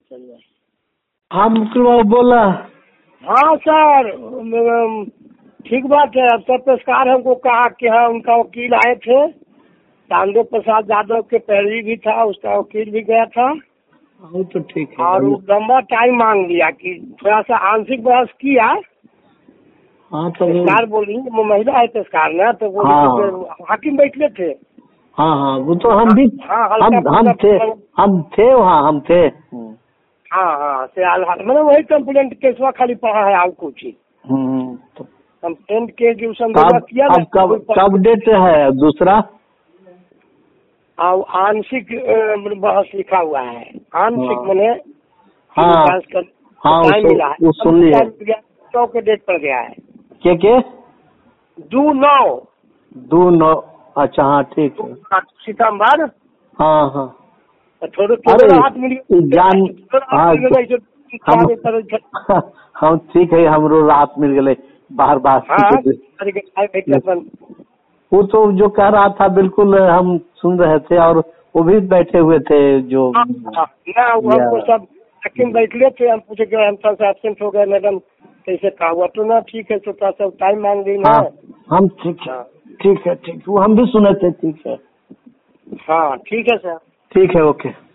चलिए। हाँ मुकुल बाबू बोला। हाँ सर, ठीक बात है। अफसर पेशकार हमको कहा कि हाँ उनका वकील आए थे, चांदो प्रसाद यादव के पैरवी भी था, उसका वकील भी गया था। वो तो ठीक है। और वो लंबा टाइम मांग लिया कि थोड़ा सा आंशिक बहस किया। हाँ तो पेशकार बोली, वो महिला है पेशकार ना, तो बोली हाँ। हाकिम बैठे थे। हाँ हाँ वो तो हम भी हाँ, हम थे वहाँ, हम थे। हाँ हाँ से मतलब वही कंप्लेंट केसवा खाली पढ़ा है और कुछ ही। तो कंप्लेंट के जो संदर्भ किया अब कब डेट है दूसरा? और आंशिक बहस लिखा हुआ है। आंशिक मैंने हाँ टाइम मिला है, सुन लिया। 100 के डेट पर गया है। के 2/9। अच्छा हाँ ठीक है। सितम्बर। हाँ हाँ थोड़े राहत मिली जान। हम ठीक है, हमरो राहत मिल गए बाहर बात। वो तो जो कह रहा था बिल्कुल हम सुन रहे थे, और वो भी बैठे हुए थे जो हमको सब हाकिम बैठे थे। हम पूछे कि हम थोड़ा एब्सेंट हो गए मैडम, कैसे कहा हुआ? तो ना ठीक है, तो थोड़ा सा टाइम मांग ली ना। हम ठीक है, ठीक है, ठीक, वो हम भी सुने थे। ठीक है, हाँ ठीक है सर, ठीक है, ओके।